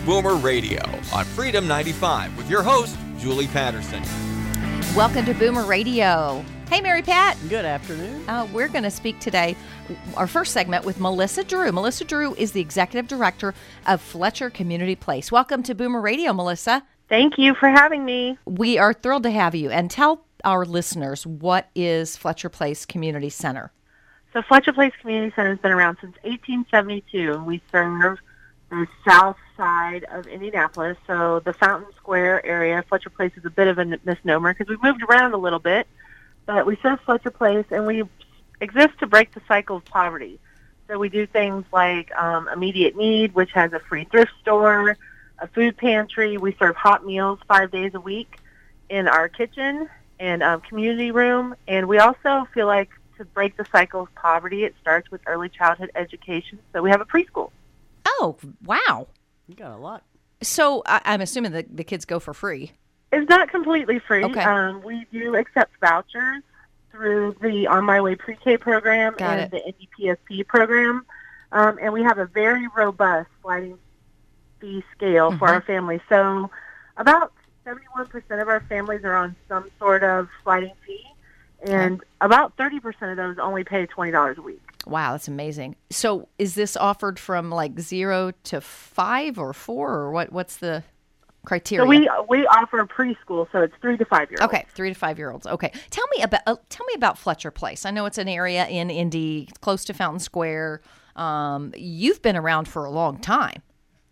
Boomer Radio on Freedom 95 with your host, Julie Patterson. Welcome to Boomer Radio. Hey, Mary Pat. Good afternoon. We're going to speak today, our first segment, with Melissa Drew. Melissa Drew is the Executive Director of Fletcher Community Place. Welcome to Boomer Radio, Melissa. Thank you for having me. We are thrilled to have you. And tell our listeners, what is Fletcher Place Community Center? So Fletcher Place Community Center has been around since 1872, and we serve the south side of Indianapolis. So the Fountain Square area, Fletcher Place is a bit of a misnomer because we've moved around a little bit, but we serve Fletcher Place, and we exist to break the cycle of poverty. So we do things like immediate need, which has a free thrift store, a food pantry. We serve hot meals 5 days a week in our kitchen and community room. And we also feel like to break the cycle of poverty, it starts with early childhood education. So we have a preschool. Oh, wow. You got a lot. So I'm assuming the kids go for free. It's not completely free. Okay. We do accept vouchers through the On My Way Pre-K program and the NDPSP program. And we have a very robust sliding fee scale for our families. So about 71% of our families are on some sort of sliding fee, and about 30% of those only pay $20 a week. Wow, that's amazing. So is this offered from like 0 to 5 or 4, or what's the criteria? So we offer preschool, so it's 3 to 5 year olds. Okay, 3 to 5 year olds. Okay, tell me about Fletcher Place. I know it's an area in Indy, close to Fountain Square. You've been around for a long time.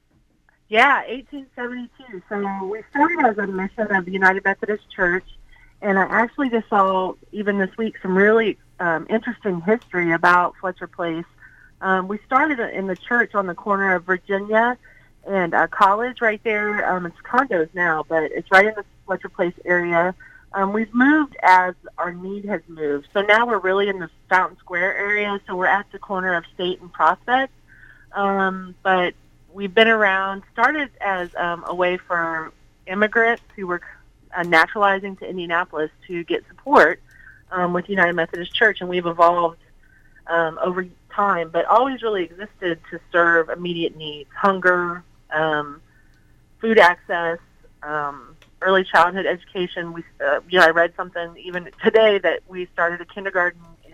Yeah, 1872. So we started as a mission of the United Methodist Church, and I actually just saw, even this week, some really interesting history about Fletcher Place. We started in the church on the corner of Virginia and College right there. It's condos now, but it's right in the Fletcher Place area. We've moved as our need has moved. So now we're really in the Fountain Square area, so we're at the corner of State and Prospect. But we've been around, started as a way for immigrants who were naturalizing to Indianapolis to get support with United Methodist Church, and we've evolved over time, but always really existed to serve immediate needs, hunger, food access, early childhood education. I read something even today that we started a kindergarten in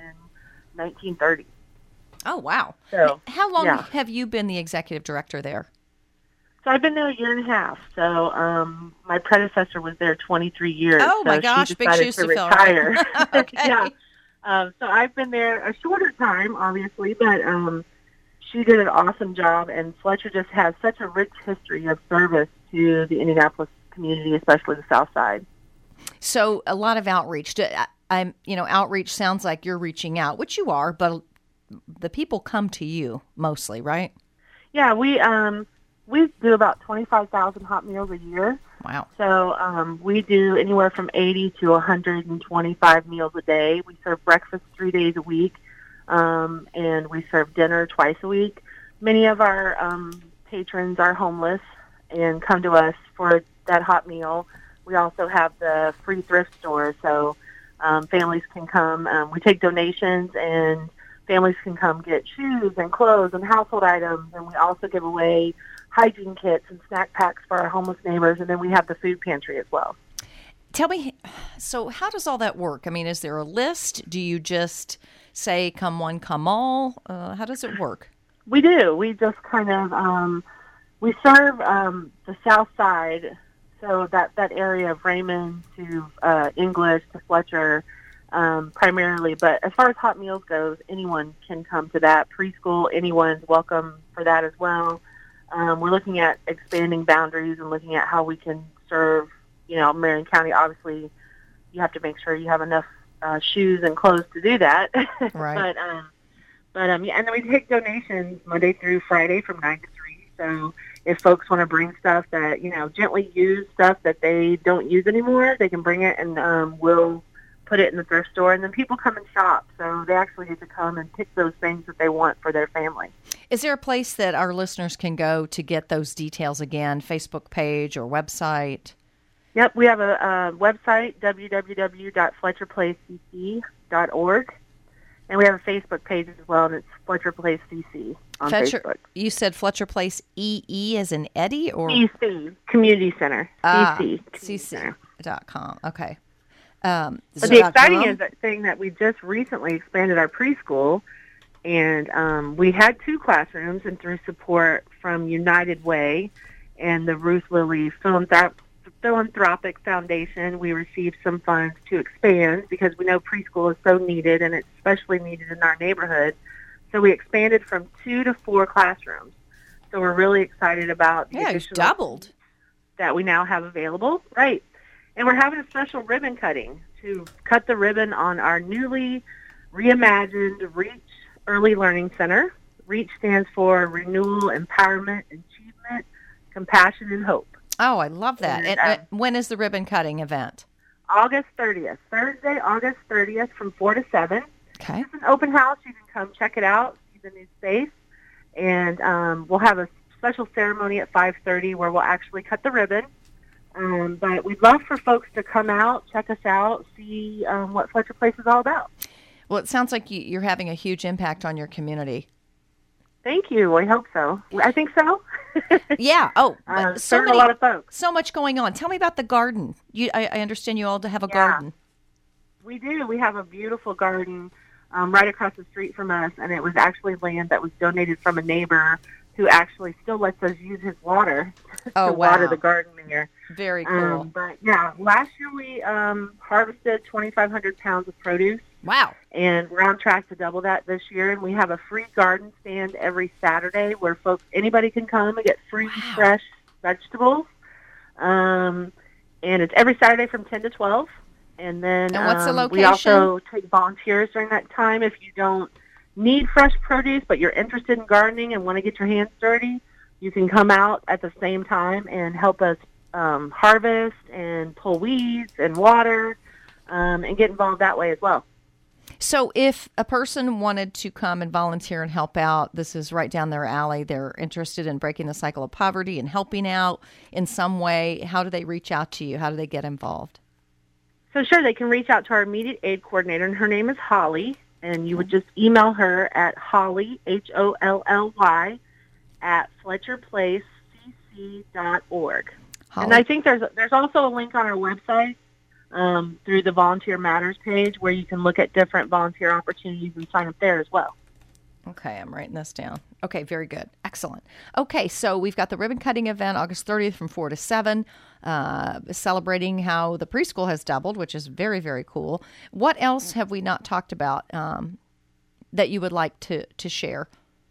1930. Oh, wow. So, how long have you been the executive director there? So I've been there a year and a half. So my predecessor was there 23 years. Oh, my gosh, she big decided shoes to to fill. retire. Okay. Yeah. So I've been there a shorter time, obviously, but she did an awesome job, and Fletcher just has such a rich history of service to the Indianapolis community, especially the South Side. So a lot of outreach. Outreach sounds like you're reaching out, which you are, but the people come to you mostly, right? Yeah, we do about 25,000 hot meals a year. Wow. So we do anywhere from 80 to 125 meals a day. We serve breakfast 3 days a week, and we serve dinner twice a week. Many of our patrons are homeless and come to us for that hot meal. We also have the free thrift store, so families can come. We take donations, and families can come get shoes and clothes and household items, and we also give away hygiene kits and snack packs for our homeless neighbors, and then we have the food pantry as well. Tell me, so how does all that work? I mean, is there a list? Do you just say, come one, come all? How does it work? We do. We just kind of, we serve the South Side, so that area of Raymond to English to Fletcher primarily. But as far as hot meals goes, anyone can come to that. Preschool, anyone's welcome for that as well. We're looking at expanding boundaries and looking at how we can serve, Marion County. Obviously, you have to make sure you have enough shoes and clothes to do that. Right. And then we take donations Monday through Friday from 9 to 3. So if folks want to bring stuff that, gently used stuff that they don't use anymore, they can bring it, and we'll put it in the thrift store, and then people come and shop. So they actually get to come and pick those things that they want for their family. Is there a place that our listeners can go to get those details again, Facebook page or website? Yep, we have a website, www.fletcherplacecc.org, And we have a Facebook page as well, and it's Fletcher Place CC on Facebook. You said Fletcher Place EE as in Eddie? Or CC, Community Center. CC.com. Okay. But the exciting thing that we just recently expanded our preschool, and we had 2 classrooms, and through support from United Way and the Ruth Lilly Philanthropic Foundation, we received some funds to expand because we know preschool is so needed, and it's especially needed in our neighborhood. So we expanded from 2 to 4 classrooms. So we're really excited about the additional doubled that we now have available. Right. And we're having a special ribbon cutting to cut the ribbon on our newly reimagined REACH Early Learning Center. REACH stands for Renewal, Empowerment, Achievement, Compassion, and Hope. Oh, I love that. And when is the ribbon cutting event? August 30th. Thursday, August 30th from 4 to 7. Okay. It's an open house. You can come check it out, see the new space. And we'll have a special ceremony at 5:30 where we'll actually cut the ribbon. But we'd love for folks to come out, check us out, see what Fletcher Place is all about. Well, it sounds like you're having a huge impact on your community. Thank you. I hope so. I think so. Yeah. Oh, a lot of folks. So much going on. Tell me about the garden. I understand you all have a garden. We do. We have a beautiful garden right across the street from us, and it was actually land that was donated from a neighbor who actually still lets us use his water to water the garden there. Very cool. But yeah, last year we harvested 2,500 pounds of produce. Wow. And we're on track to double that this year. And we have a free garden stand every Saturday where anybody can come and get free fresh vegetables. And it's every Saturday from 10 to 12. And then what's the location? We also take volunteers during that time. If you don't need fresh produce, but you're interested in gardening and want to get your hands dirty, you can come out at the same time and help us harvest and pull weeds and water and get involved that way as well. So if a person wanted to come and volunteer and help out, this is right down their alley, they're interested in breaking the cycle of poverty and helping out in some way, how do they reach out to you? How do they get involved? So sure, they can reach out to our immediate aid coordinator, and her name is Holly, and you would just email her at Holly, HOLLY, at FletcherPlaceCC.org. Holly. And I think there's also a link on our website through the Volunteer Matters page where you can look at different volunteer opportunities and sign up there as well. Okay, I'm writing this down. Okay, very good. Excellent. Okay, so we've got the ribbon cutting event August 30th from 4 to 7, celebrating how the preschool has doubled, which is very, very cool. What else have we not talked about that you would like to share?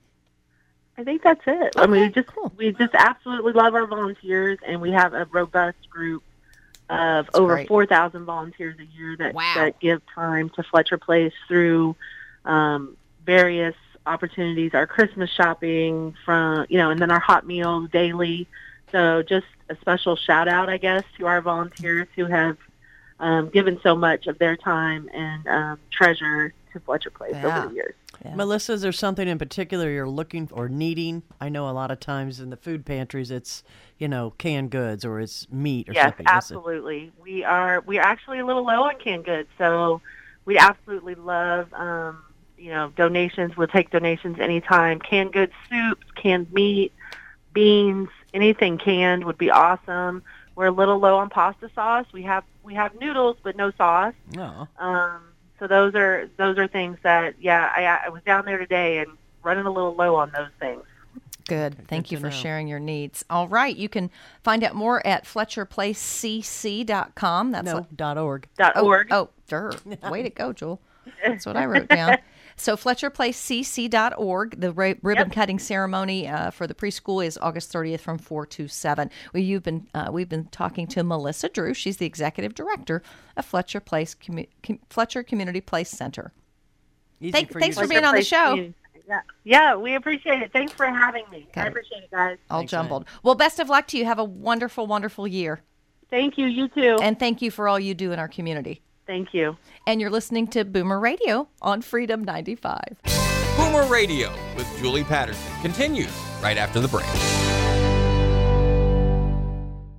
I think that's it. Okay, I mean, we just absolutely love our volunteers, and we have a robust group of over 4,000 volunteers a year that give time to Fletcher Place through various opportunities, our Christmas shopping and then our hot meals daily. So just a special shout out, I guess, to our volunteers who have given so much of their time and treasure to Fletcher Place over the years. Yeah. Melissa, is there something in particular you're looking or needing? I know a lot of times in the food pantries it's, canned goods or it's meat or something. Yes, absolutely. We're actually a little low on canned goods, so we absolutely love donations. We'll take donations anytime. Canned goods, soups, canned meat, beans, anything canned would be awesome. We're a little low on pasta sauce. We have noodles, but no sauce. No. So those are things that I was down there today and running a little low on those things. Good. Thank you for sharing your needs. All right. You can find out more at FletcherPlaceCC.com. That's .org. .org. Oh, way to go, Jewel. That's what I wrote down. So FletcherPlaceCC.org. The ribbon cutting ceremony for the preschool is August 30th from 4 to 7. We've been talking to Melissa Drew. She's the executive director of Fletcher Community Place Center. Thanks for being on the show. Yeah, we appreciate it. Thanks for having me. I appreciate it, guys. All jumbled. Well, best of luck to you. Have a wonderful, wonderful year. Thank you. You too. And thank you for all you do in our community. Thank you. And you're listening to Boomer Radio on Freedom 95. Boomer Radio with Julie Patterson continues right after the break. Own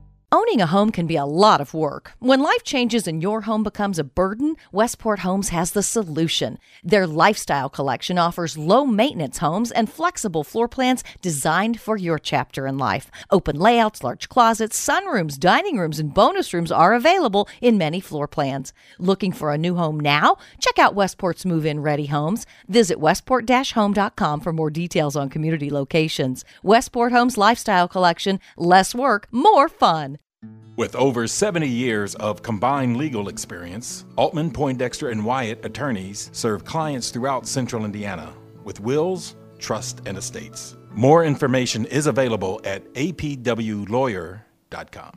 Owning a home can be a lot of work. When life changes and your home becomes a burden, Westport Homes has the solution. Their lifestyle collection offers low-maintenance homes and flexible floor plans designed for your chapter in life. Open layouts, large closets, sunrooms, dining rooms, and bonus rooms are available in many floor plans. Looking for a new home now? Check out Westport's move-in ready homes. Visit westport-home.com for more details on community locations. Westport Homes Lifestyle Collection. Less work, more fun. With over 70 years of combined legal experience, Altman, Poindexter, and Wyatt attorneys serve clients throughout Central Indiana with wills, trust, and estates. More information is available at apwlawyer.com.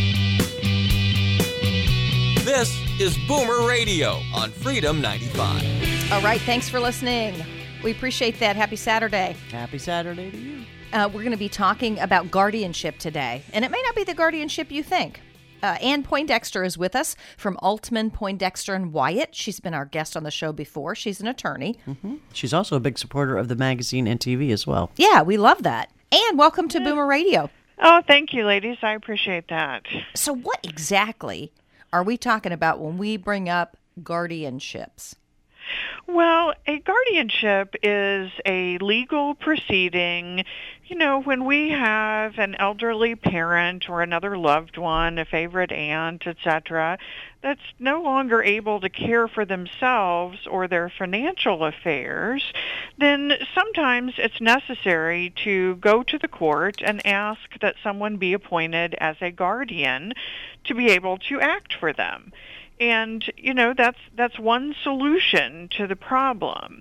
This is Boomer Radio on Freedom 95. All right, thanks for listening. We appreciate that. Happy Saturday. Happy Saturday to you. We're going to be talking about guardianship today, and it may not be the guardianship you think. Ann Poindexter is with us from Altman, Poindexter, and Wyatt. She's been our guest on the show before. She's an attorney. Mm-hmm. She's also a big supporter of the magazine and TV as well. Yeah, we love that. And welcome to Boomer Radio. Oh, thank you, ladies. I appreciate that. So what exactly are we talking about when we bring up guardianships? Well, a guardianship is a legal proceeding, when we have an elderly parent or another loved one, a favorite aunt, etc., that's no longer able to care for themselves or their financial affairs, then sometimes it's necessary to go to the court and ask that someone be appointed as a guardian to be able to act for them. And, that's one solution to the problem.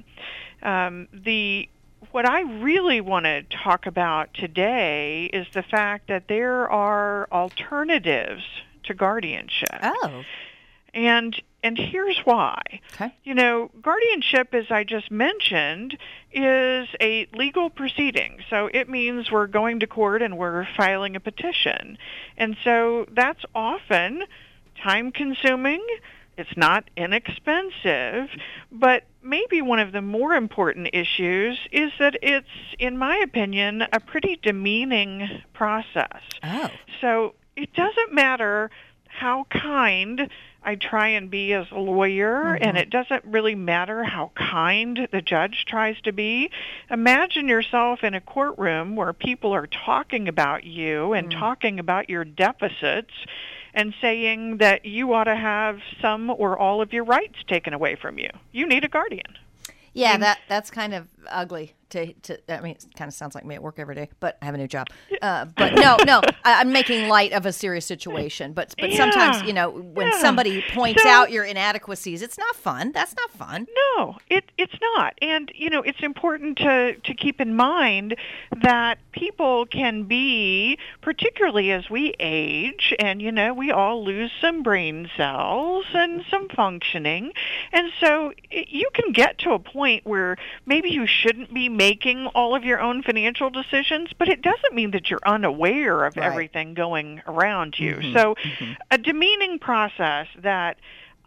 What I really want to talk about today is the fact that there are alternatives to guardianship. Oh. And here's why. Okay. Guardianship, as I just mentioned, is a legal proceeding. So it means we're going to court and we're filing a petition. And so that's often time-consuming. It's not inexpensive, but maybe one of the more important issues is that it's, in my opinion, a pretty demeaning process. Oh. So it doesn't matter how kind I try and be as a lawyer, and it doesn't really matter how kind the judge tries to be. Imagine yourself in a courtroom where people are talking about you and talking about your deficits and saying that you ought to have some or all of your rights taken away from you. You need a guardian. Yeah, that's kind of ugly. It kind of sounds like me at work every day, but I have a new job. But no, I'm making light of a serious situation. But sometimes, when somebody points out your inadequacies, it's not fun. That's not fun. No, it's not. And, it's important to keep in mind that people can be, particularly as we age, and, we all lose some brain cells and some functioning. And so you can get to a point where maybe you shouldn't be making all of your own financial decisions, but it doesn't mean that you're unaware of everything going around you. So a demeaning process that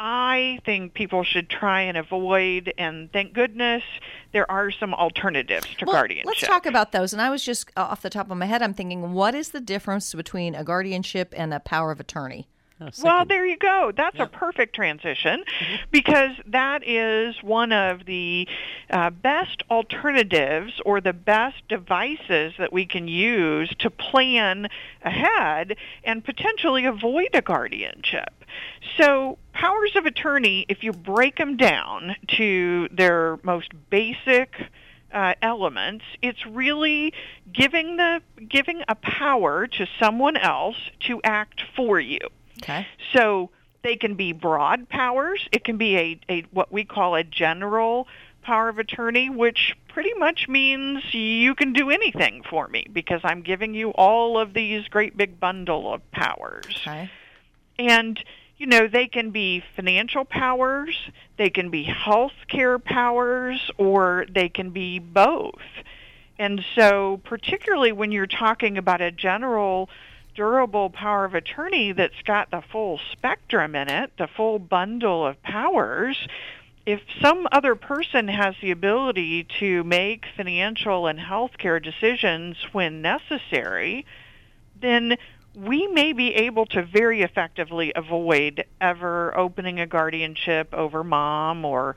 I think people should try and avoid, and thank goodness there are some alternatives to guardianship. Let's talk about those. And I was just, off the top of my head, I'm thinking, what is the difference between a guardianship and a power of attorney? Well, there you go. That's a perfect transition, because that is one of the best alternatives or the best devices that we can use to plan ahead and potentially avoid a guardianship. So powers of attorney, if you break them down to their most basic elements, it's really giving a power to someone else to act for you. Okay. So they can be broad powers. It can be a what we call a general power of attorney, which pretty much means you can do anything for me because I'm giving you all of these great big bundle of powers. Okay. And, they can be financial powers, they can be health care powers, or they can be both. And so particularly when you're talking about a general durable power of attorney that's got the full spectrum in it, the full bundle of powers, if some other person has the ability to make financial and healthcare decisions when necessary, then we may be able to very effectively avoid ever opening a guardianship over mom or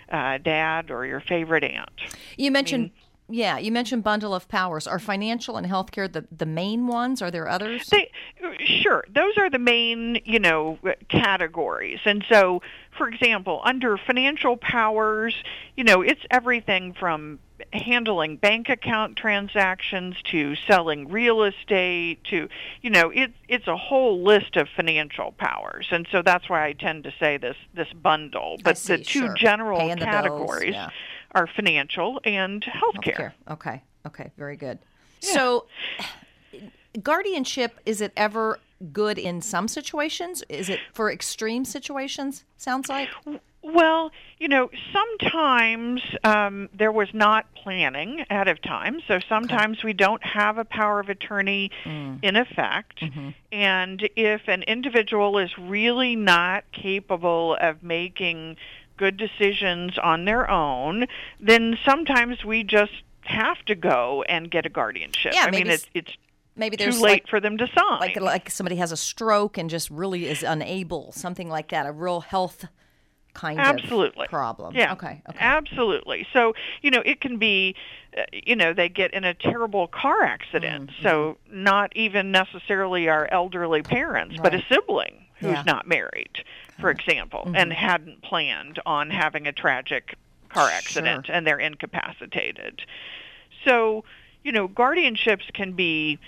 dad or your favorite aunt. You mentioned, you mentioned bundle of powers. Are financial and healthcare the main ones? Are there others? Sure. Those are the main, categories. And so, for example, under financial powers, it's everything from handling bank account transactions to selling real estate to, it's a whole list of financial powers. And so that's why I tend to say this bundle. But the two general categories are financial and healthcare. Okay. Very good. Yeah. So guardianship, is it ever good in some situations? Is it for extreme situations, sounds like? Well, sometimes there was not planning ahead of time, so sometimes we don't have a power of attorney in effect. Mm-hmm. And if an individual is really not capable of making good decisions on their own, then sometimes we just have to go and get a guardianship. Yeah, it's maybe too there's late for them to sign. Like somebody has a stroke and just really is unable, something like that, a real health kind of problem. Yeah. Okay. Absolutely. So, it can be, they get in a terrible car accident. Mm-hmm. So not even necessarily our elderly parents, but a sibling who's not married, for example, and hadn't planned on having a tragic car accident and they're incapacitated. So, guardianships can be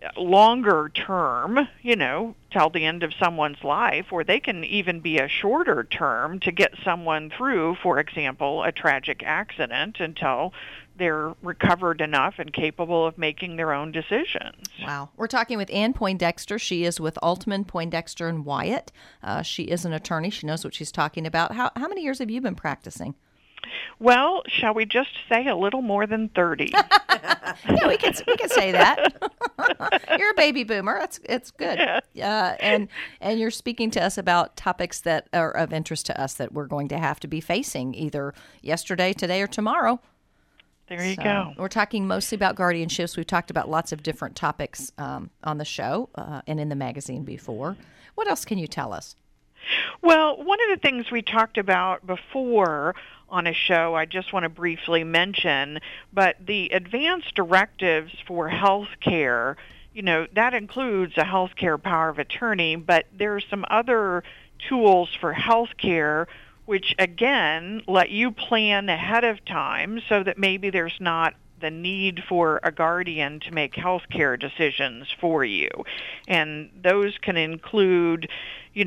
longer term, till the end of someone's life, or they can even be a shorter term to get someone through, for example, a tragic accident until they're recovered enough and capable of making their own decisions. Wow. We're talking with Ann Poindexter. She is with Altman, Poindexter, and Wyatt. She is an attorney. She knows what she's talking about. How many years have you been practicing? Well, shall we just say a little more than 30? Yeah, we can say that. You're a baby boomer. It's good. And you're speaking to us about topics that are of interest to us that we're going to have to be facing either yesterday, today, or tomorrow. There you go. We're talking mostly about guardianships. We've talked about lots of different topics on the show and in the magazine before. What else can you tell us? Well, one of the things we talked about before on a show I just want to briefly mention, but the advanced directives for health care, that includes a health care power of attorney, but there are some other tools for health care which, again, let you plan ahead of time so that maybe there's not the need for a guardian to make health care decisions for you. And those can include, a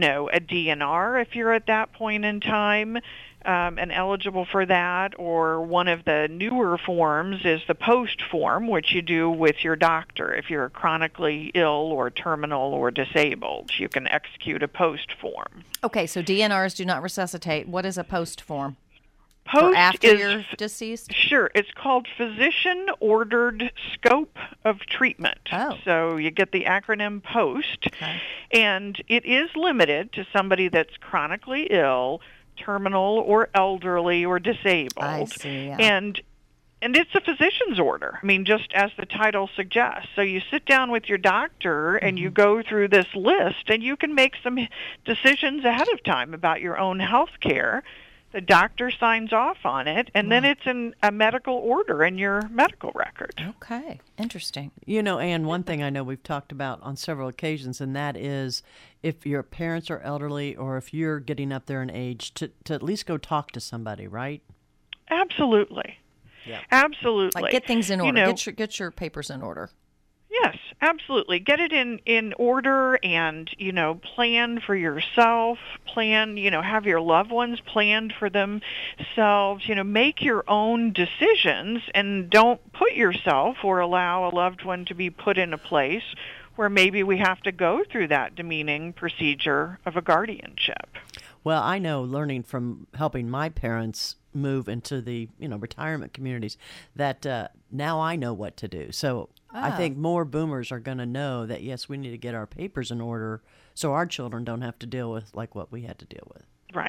DNR if you're at that point in time and eligible for that, or one of the newer forms is the post form, which you do with your doctor. If you're chronically ill or terminal or disabled, you can execute a post form. Okay, so DNRs do not resuscitate. What is a post form? Post after you're deceased? Sure. It's called Physician-Ordered Scope of Treatment. Oh. So you get the acronym POST, and it is limited to somebody that's chronically ill, terminal or elderly or disabled. I see, yeah. And it's a physician's order, just as the title suggests. So you sit down with your doctor and you go through this list, and you can make some decisions ahead of time about your own health care. The doctor signs off on it, and then it's in a medical order in your medical record. Okay, interesting. Ann, one thing I know we've talked about on several occasions, and that is if your parents are elderly or if you're getting up there in age, to at least go talk to somebody, right? Absolutely. Yeah. Absolutely. Like get things in order. Get your papers in order. Yes, absolutely. Get it in order and, plan for yourself, have your loved ones planned for themselves, make your own decisions and don't put yourself or allow a loved one to be put in a place where maybe we have to go through that demeaning procedure of a guardianship. Well, I know, learning from helping my parents move into the retirement communities, that now I know what to do. So I think more boomers are going to know that, yes, we need to get our papers in order so our children don't have to deal with like what we had to deal with. Right.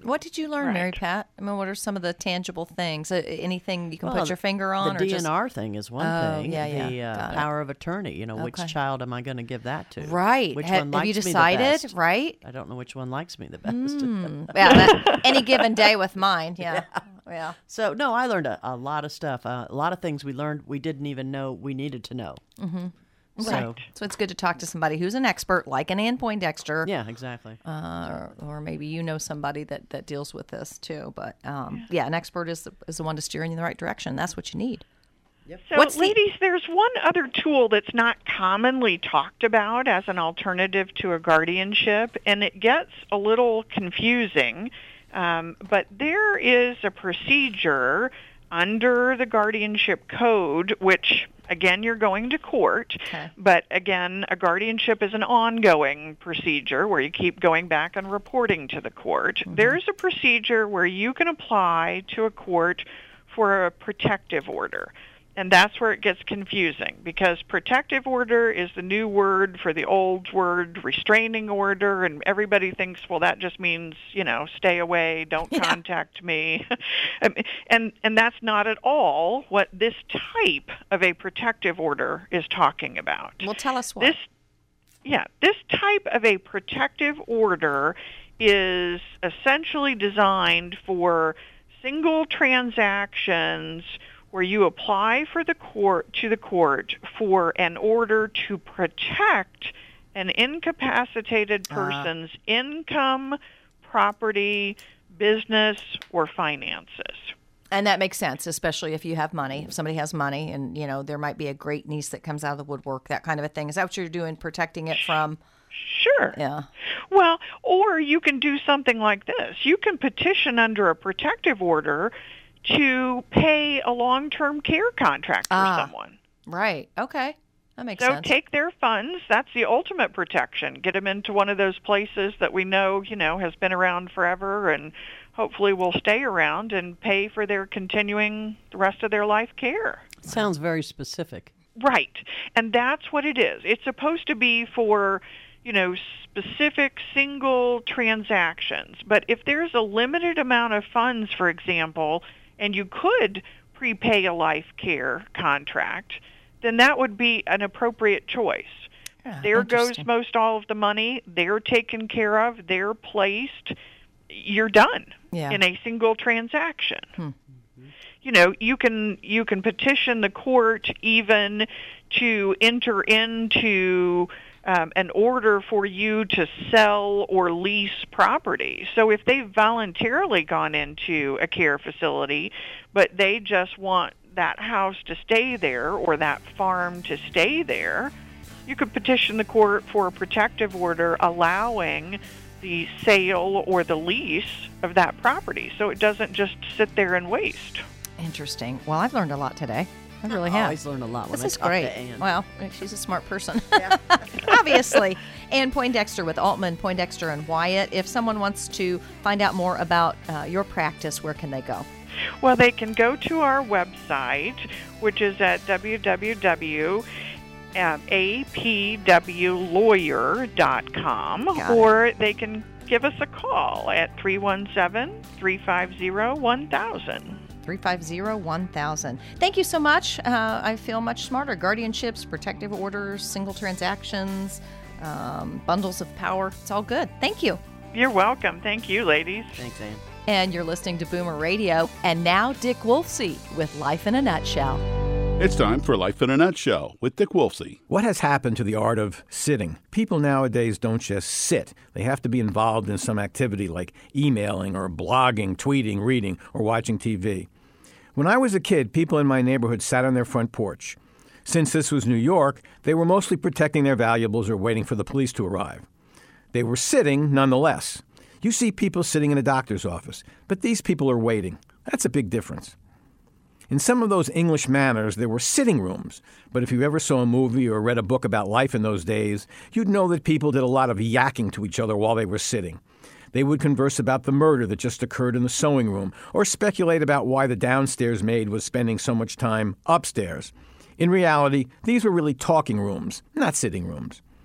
What did you learn, Right. Mary Pat? I mean, what are some of the tangible things? Anything you can put your finger on? The or just... DNR thing is one thing. yeah. The Got it. power of attorney. Okay. Which child am I going to give that to? Right. Which Have one likes you me the decided? best? Right. I don't know which one likes me the best. Yeah. Any given day with mine. Yeah. So, no, I learned a lot of stuff. A lot of things we learned we didn't even know we needed to know. Mm-hmm. So, Right. So it's good to talk to somebody who's an expert, like an Ann Poindexter. yeah, exactly. Or maybe you know somebody that deals with this too. But an expert is the one to steer you in the right direction. That's what you need. So, ladies, there's one other tool that's not commonly talked about as an alternative to a guardianship, and it gets a little confusing. But there is a procedure under the guardianship code, which, again, you're going to court. Okay. But, again, a guardianship is an ongoing procedure where you keep going back and reporting to the court. Mm-hmm. There's a procedure where you can apply to a court for a protective order. And that's where it gets confusing, because protective order is the new word for the old word restraining order, and everybody thinks, well, that just means, stay away, don't contact me. And that's not at all what this type of a protective order is talking about. Well, tell us what. This type of a protective order is essentially designed for single transactions where you apply to the court for an order to protect an incapacitated person's income, property, business, or finances. And that makes sense, especially if you have money. If somebody has money and, there might be a great niece that comes out of the woodwork, that kind of a thing. Is that what you're doing, protecting it from? Sure. Yeah. Well, or you can do something like this. You can petition under a protective order to pay a long-term care contract for someone. Right. Okay. That makes So sense. take their funds. That's the ultimate protection. Get them into one of those places that we know, has been around forever and hopefully will stay around, and pay for their continuing the rest of their life care. Sounds very specific. Right. And that's what it is. It's supposed to be for, specific single transactions. But if there's a limited amount of funds, for example, and you could prepay a life care contract, then that would be an appropriate choice. There goes most all of the money. They're taken care of. They're placed. You're done in a single transaction. You can petition the court even to enter into an order for you to sell or lease property. So if they've voluntarily gone into a care facility, but they just want that house to stay there or that farm to stay there, you could petition the court for a protective order allowing the sale or the lease of that property, so it doesn't just sit there and waste. Interesting. Well, I've learned a lot today. I really I have. always learn a lot when This I is talk great. to Ann. Well, she's a smart person. Obviously. Ann Poindexter with Altman, Poindexter, and Wyatt. If someone wants to find out more about your practice, where can they go? Well, they can go to our website, which is at www.apwlawyer.com, or they can give us a call at 317-350-1000. 350-1000. Thank you so much. I feel much smarter. Guardianships, protective orders, single transactions, bundles of power. It's all good. Thank you. You're welcome. Thank you, ladies. Thanks, Ann. And you're listening to Boomer Radio. And now Dick Wolfsey with Life in a Nutshell. It's time for Life in a Nutshell with Dick Wolfsey. What has happened to the art of sitting? People nowadays don't just sit. They have to be involved in some activity like emailing or blogging, tweeting, reading, or watching TV. When I was a kid, people in my neighborhood sat on their front porch. Since this was New York, they were mostly protecting their valuables or waiting for the police to arrive. They were sitting nonetheless. You see people sitting in a doctor's office, but these people are waiting. That's a big difference. In some of those English manors, there were sitting rooms, but if you ever saw a movie or read a book about life in those days, you'd know that people did a lot of yakking to each other while they were sitting. They would converse about the murder that just occurred in the sewing room, or speculate about why the downstairs maid was spending so much time upstairs. In reality, these were really talking rooms, not sitting rooms.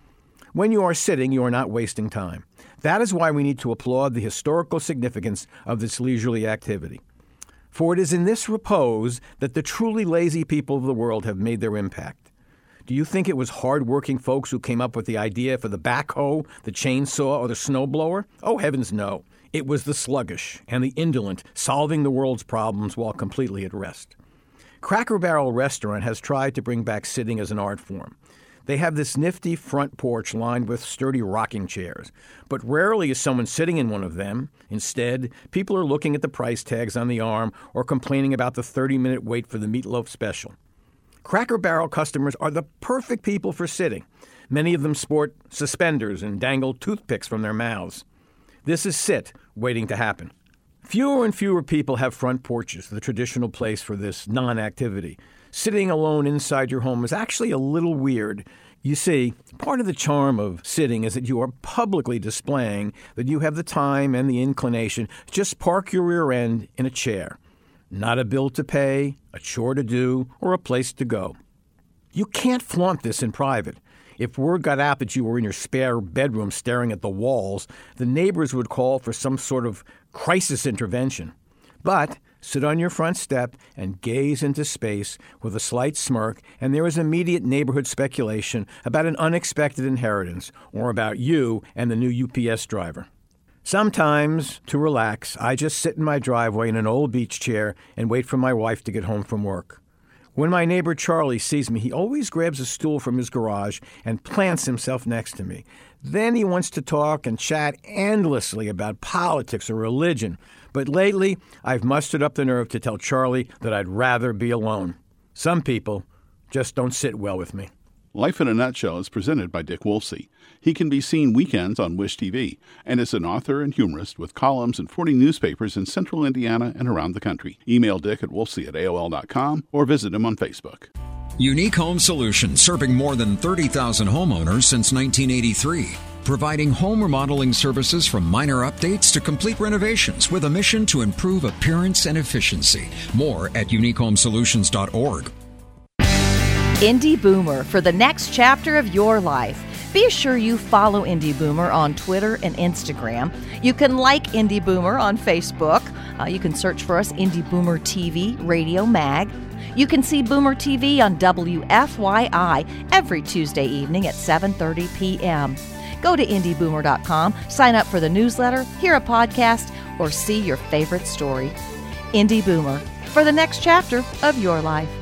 When you are sitting, you are not wasting time. That is why we need to applaud the historical significance of this leisurely activity. For it is in this repose that the truly lazy people of the world have made their impact. Do you think it was hard-working folks who came up with the idea for the backhoe, the chainsaw, or the snowblower? Oh, heavens no. It was the sluggish and the indolent solving the world's problems while completely at rest. Cracker Barrel Restaurant has tried to bring back sitting as an art form. They have this nifty front porch lined with sturdy rocking chairs, but rarely is someone sitting in one of them. Instead, people are looking at the price tags on the arm or complaining about the 30-minute wait for the meatloaf special. Cracker Barrel customers are the perfect people for sitting. Many of them sport suspenders and dangle toothpicks from their mouths. This is sit waiting to happen. Fewer and fewer people have front porches, the traditional place for this non-activity. Sitting alone inside your home is actually a little weird. You see, part of the charm of sitting is that you are publicly displaying that you have the time and the inclination to just park your rear end in a chair. Not a bill to pay, a chore to do, or a place to go. You can't flaunt this in private. If word got out that you were in your spare bedroom staring at the walls, the neighbors would call for some sort of crisis intervention. But sit on your front step and gaze into space with a slight smirk, and there is immediate neighborhood speculation about an unexpected inheritance or about you and the new UPS driver. Sometimes, to relax, I just sit in my driveway in an old beach chair and wait for my wife to get home from work. When my neighbor Charlie sees me, he always grabs a stool from his garage and plants himself next to me. Then he wants to talk and chat endlessly about politics or religion. But lately, I've mustered up the nerve to tell Charlie that I'd rather be alone. Some people just don't sit well with me. Life in a Nutshell is presented by Dick Wolfsey. He can be seen weekends on Wish TV and is an author and humorist with columns in 40 newspapers in central Indiana and around the country. Email Dick at wolfsey@aol.com or visit him on Facebook. Unique Home Solutions, serving more than 30,000 homeowners since 1983. Providing home remodeling services from minor updates to complete renovations with a mission to improve appearance and efficiency. More at uniquehomesolutions.org. Indie Boomer, for the next chapter of your life. Be sure you follow Indie Boomer on Twitter and Instagram. You can like Indie Boomer on Facebook. You can search for us, Indie Boomer TV Radio Mag. You can see Boomer TV on WFYI every Tuesday evening at 7:30 p.m. Go to IndieBoomer.com, sign up for the newsletter, hear a podcast, or see your favorite story. Indie Boomer, for the next chapter of your life.